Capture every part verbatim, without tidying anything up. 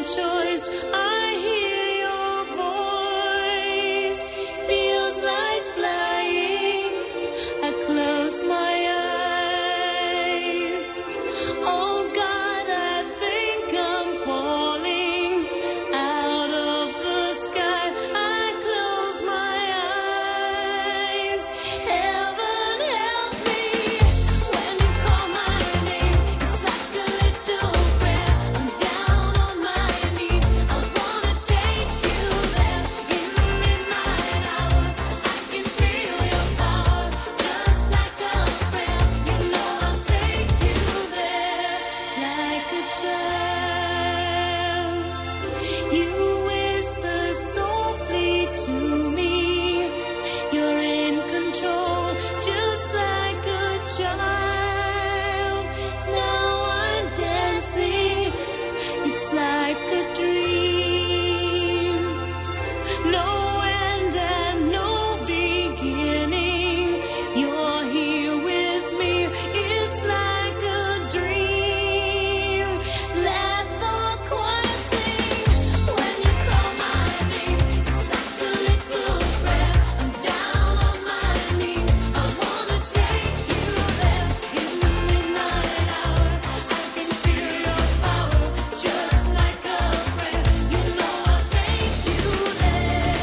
choice. I hear your voice. Feels like flying. I close my eyes. Oh God, I think I'm falling out of the sky. I close my eyes. Heaven help me when you call my name. It's like a little prayer. I'm down on my knees. I wanna take you there in the midnight hour. I can feel your power just like a prayer. You know I'll take you there like a child. You whisper softly to me. You're in control just like a child. Now I'm dancing. It's like a dream. No end and no beginning. You're here with me. It's like a dream. Let the choir sing when you call my name. It's like a little prayer. I'm down on my knees. I wanna take you there in the midnight hour. I can feel your power just like a prayer. You know I'll take you there.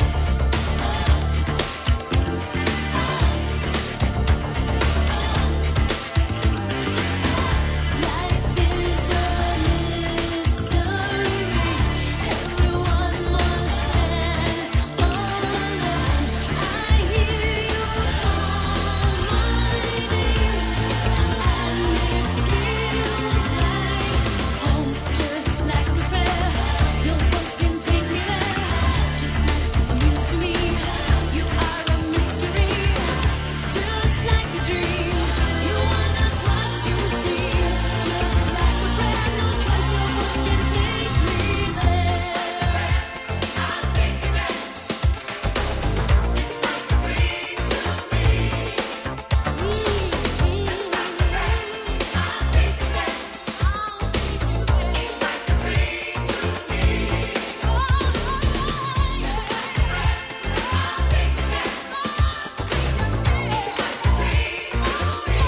Life is a mystery. Everyone must stand alone. I hear you call my name, and it feels like home, just like a prayer. Your voice can take me there, just like the muse to me. You are a mystery, just like a dream. You are not what you see, just like a prayer. No choice, your voice can take me there. I'll take you there. It's like a dream to me. Just like a prayer. I'll take you there. I'll take you there. It's like a dream to me. Oh, just like a prayer. I'll take you there. It's like a dream to me.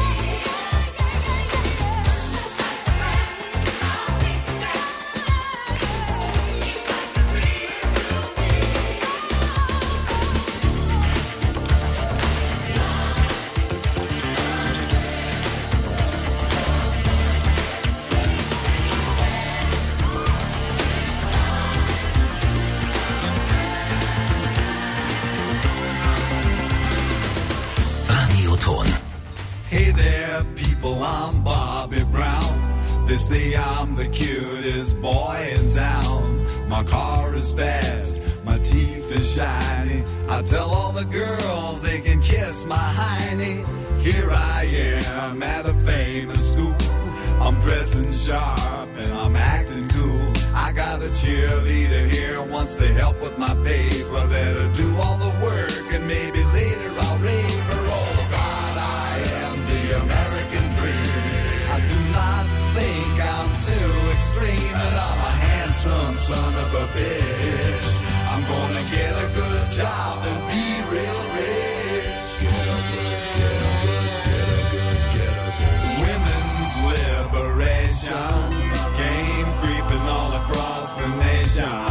Radioton. Hey there, people, I'm Bobby Brown. They say I'm the cutest boy in town. My car is fast, my teeth are shiny. I tell all the girls they can kiss my hiney. Here I am at a famous school. I'm dressing sharp and I'm acting cool. I got a cheerleader here, wants to help with my paper. Let her do all the work and maybe later I'll rape her. Oh God, I am the American dream. I do not think I'm too extreme, and I'm a handsome son of a bitch. I'm gonna get a good job and be real rich. Get a good, get a good, get a good, get a good. Women's liberation came creeping all across the nation.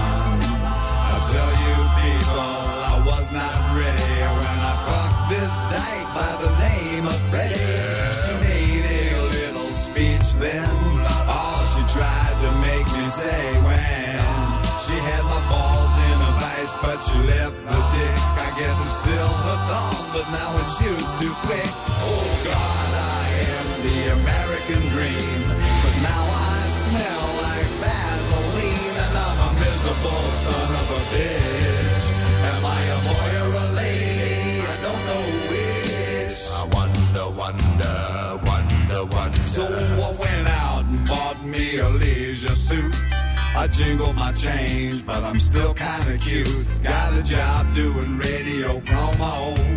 I tell you people, I was not ready when I fucked this dyke by the name of Freddie. She made a little speech then. All she tried to make me say when she had my balls in a vice, but she left the dick. I guess it's still hooked on, but now it shoots too quick. Oh God, I am the American dream, but now I smell like Vaseline, and I'm a miserable son of a bitch. Am I a boy or a lady? I don't know which. I wonder, wonder, wonder, wonder. So I went out and bought me a leisure suit. I jingle my change, but I'm still kinda cute. Got a job doing radio promo,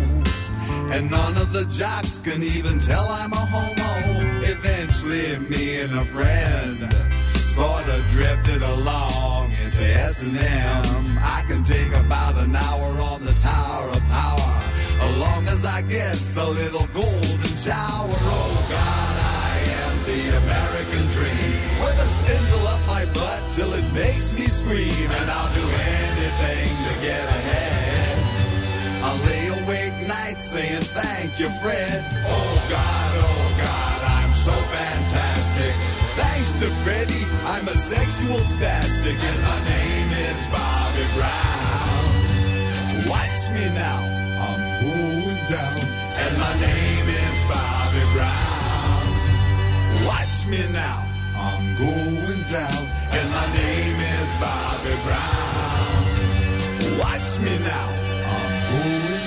and none of the jocks can even tell I'm a homo. Eventually me and a friend sort of drifted along into S and M. I can take about an hour on the Tower of Power, as long as I get a little golden shower. Oh God, I am the American dream, with a spindle up my butt till it makes me scream, and I'll do anything to get ahead. I'll lay awake nights saying thank you, Fred. Oh God, oh God, I'm so fantastic. Thanks to Freddie, I'm a sexual spastic, and my name is Bobby Brown. Watch me now, I'm going down, and my name is Bobby Brown. Watch me now, I'm going down, and my name is Bobby Brown. Watch me now, I'm going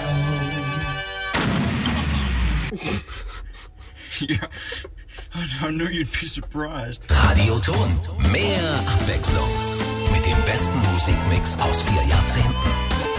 down. Yeah, I knew you'd be surprised. Radioton, mehr Abwechslung mit dem besten Musikmix aus vier Jahrzehnten.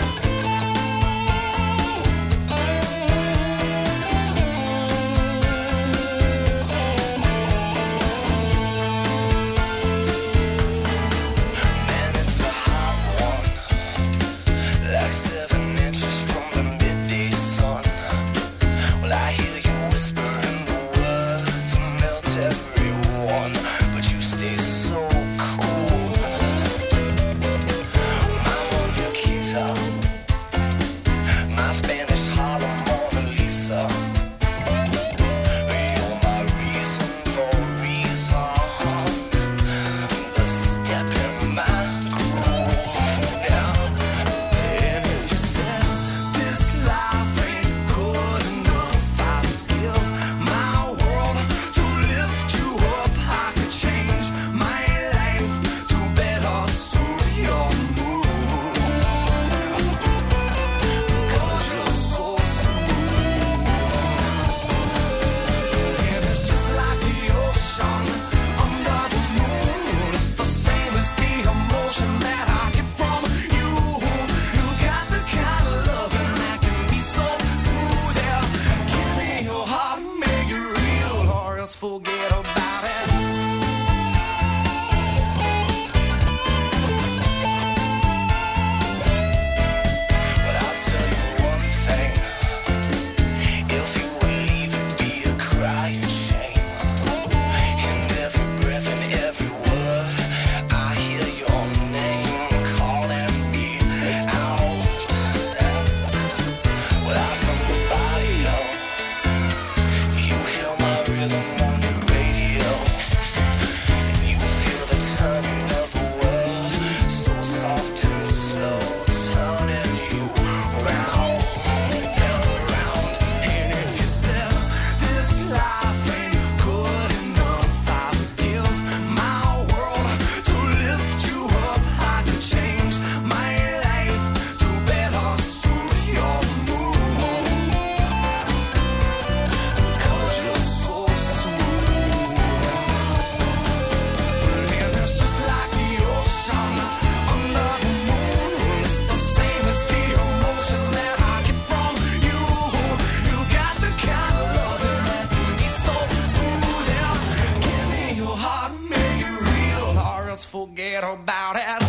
Forget about it.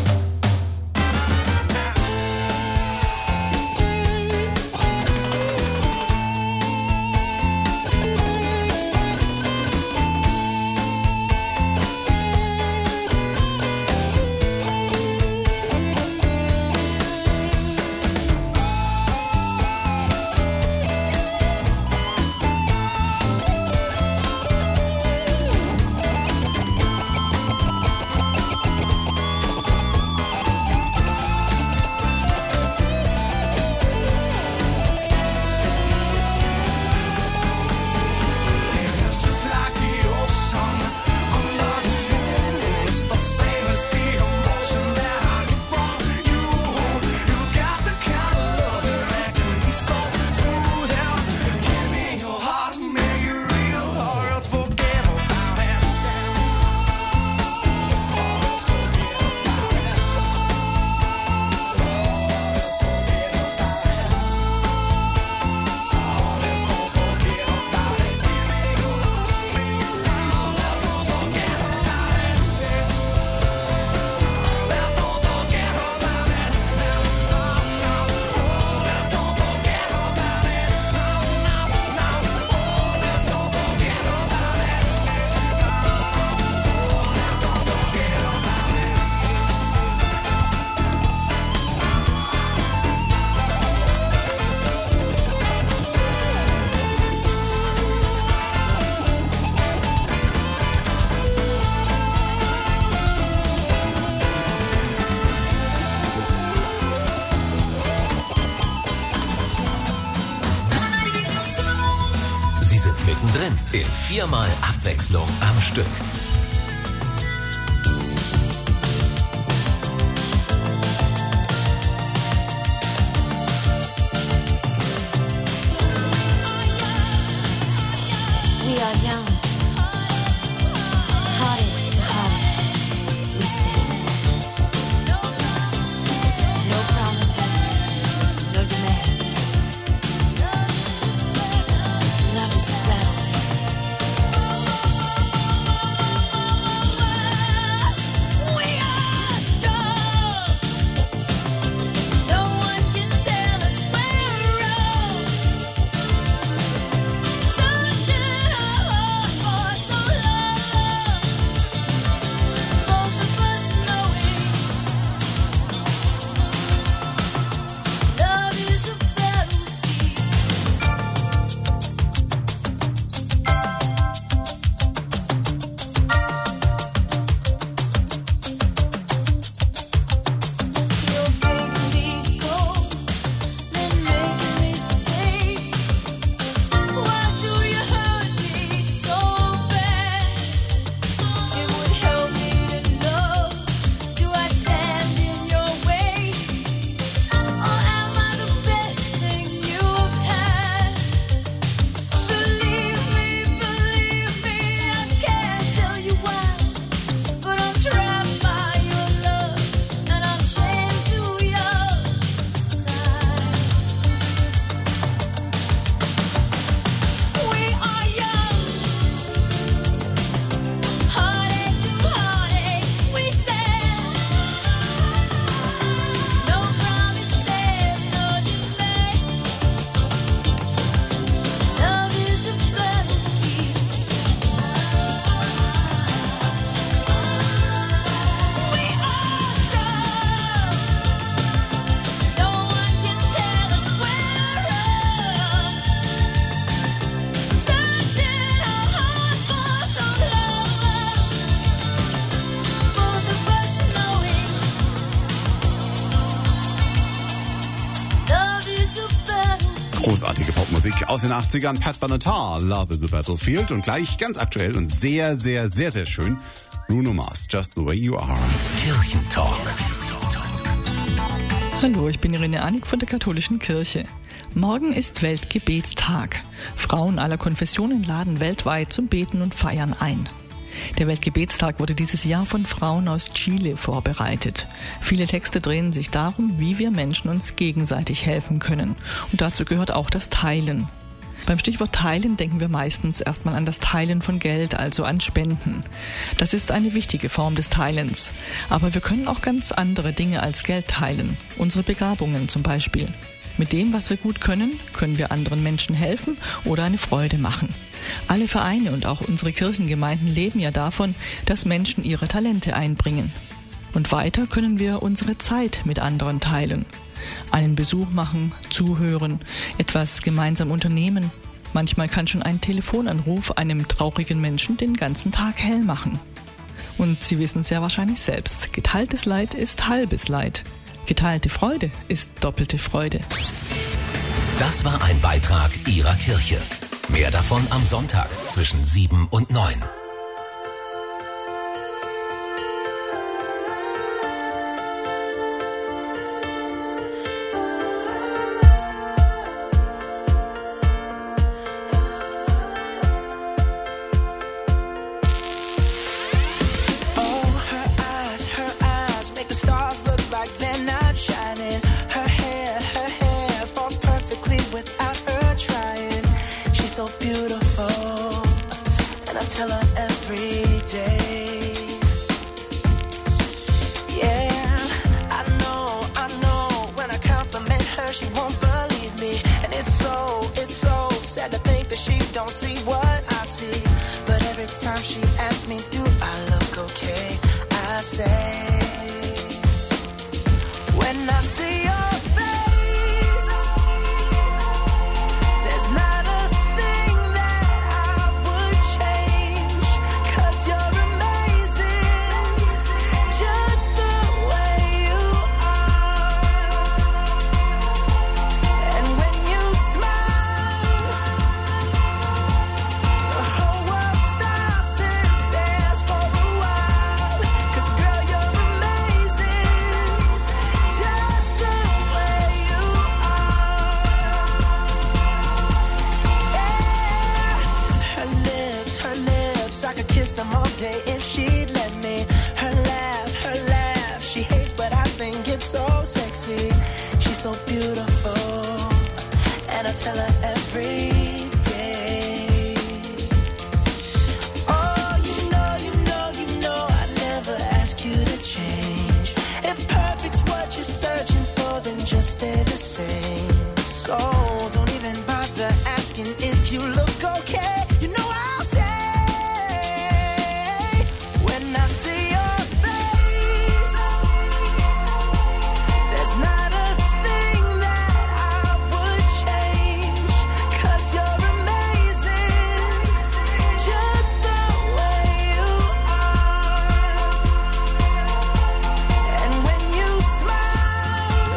Viermal Abwechslung am Stück. We are young, heartache to heartache, we stand. No promises, no demands. Love is a battlefield. We are strong. No one can tell us we're wrong. Searching our hearts for so long. Both of us knowing love is a battlefield. You're breaking me cold, then making me stay. Why do you hurt me so bad? It would help me to know. Do I stand in your way, or am I the best thing you've had? Believe me, believe me, I can't tell you why, but I'm trapped by your love, and I'm chained to your side. We are young, heartache to heartache, we stand. No promises, no demands. Love is a battlefield. We are strong. No one can tell us we're wrong. Searching our hearts for so long. Both of us knowing love is a battlefield. Großartige Popmusik aus den achtzigern. Pat Benatar, Love is a Battlefield. Und gleich ganz aktuell und sehr, sehr, sehr, sehr schön, Bruno Mars, Just the Way You Are. Kirchentalk. Hallo, ich bin Irene Annik von der Katholischen Kirche. Morgen ist Weltgebetstag. Frauen aller Konfessionen laden weltweit zum Beten und Feiern ein. Der Weltgebetstag wurde dieses Jahr von Frauen aus Chile vorbereitet. Viele Texte drehen sich darum, wie wir Menschen uns gegenseitig helfen können. Und dazu gehört auch das Teilen. Beim Stichwort Teilen denken wir meistens erstmal an das Teilen von Geld, also an Spenden. Das ist eine wichtige Form des Teilens. Aber wir können auch ganz andere Dinge als Geld teilen. Unsere Begabungen zum Beispiel. Mit dem, was wir gut können, können wir anderen Menschen helfen oder eine Freude machen. Alle Vereine und auch unsere Kirchengemeinden leben ja davon, dass Menschen ihre Talente einbringen. Und weiter können wir unsere Zeit mit anderen teilen. Einen Besuch machen, zuhören, etwas gemeinsam unternehmen. Manchmal kann schon ein Telefonanruf einem traurigen Menschen den ganzen Tag hell machen. Und Sie wissen es ja wahrscheinlich selbst, geteiltes Leid ist halbes Leid. Geteilte Freude ist doppelte Freude. Das war ein Beitrag Ihrer Kirche. Mehr davon am Sonntag zwischen sieben und neun. So beautiful, and I tell her tell her every day. Oh, you know, you know, you know, I never ask you to change. If perfect's what you're searching for, then just stay the same. So don't even bother asking if you look okay. You know I'll say when I see your face, there's not a thing that I would change, 'cause you're amazing, just the way you are. And when you smile,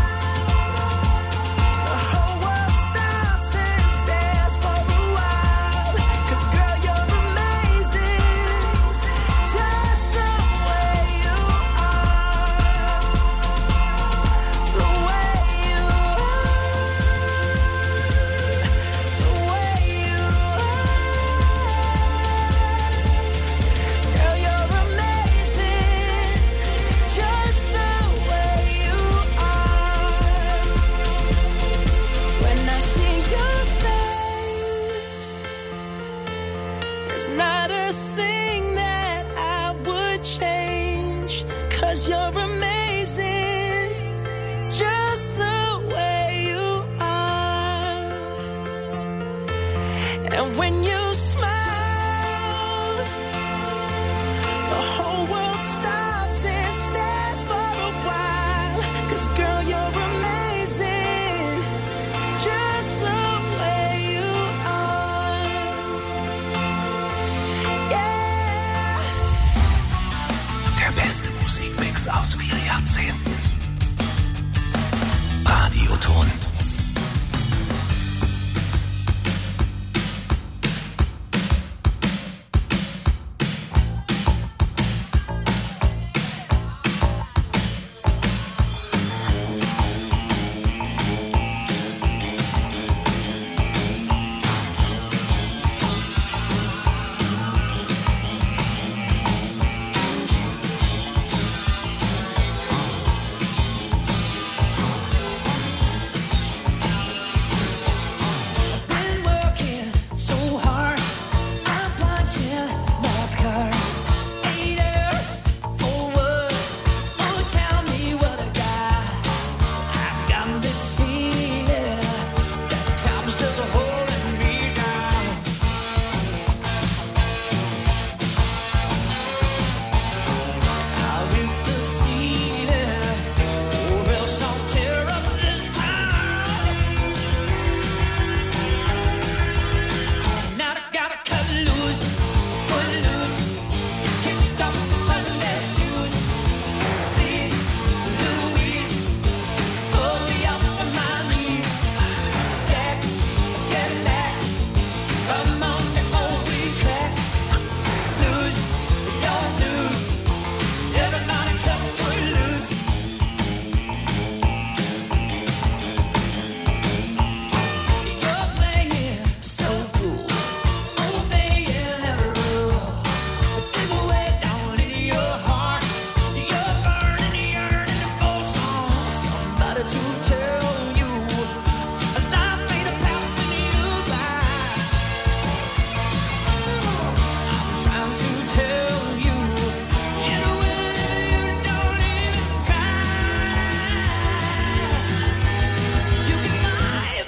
the whole world stops and stares for a while. 'Cause girl, you're amazing, just the way you are. The way you are. The way you are. Girl, you're amazing, just the way you are. When I see your face, there's not a thing that I would change, 'cause you're amazing, just the way you are. And when you smile, the whole world stops and stares for a while. 'Cause girl, you're amazing, just the way you are. Yeah. Der beste Musikmix aus vier Jahrzehnten. Radioton.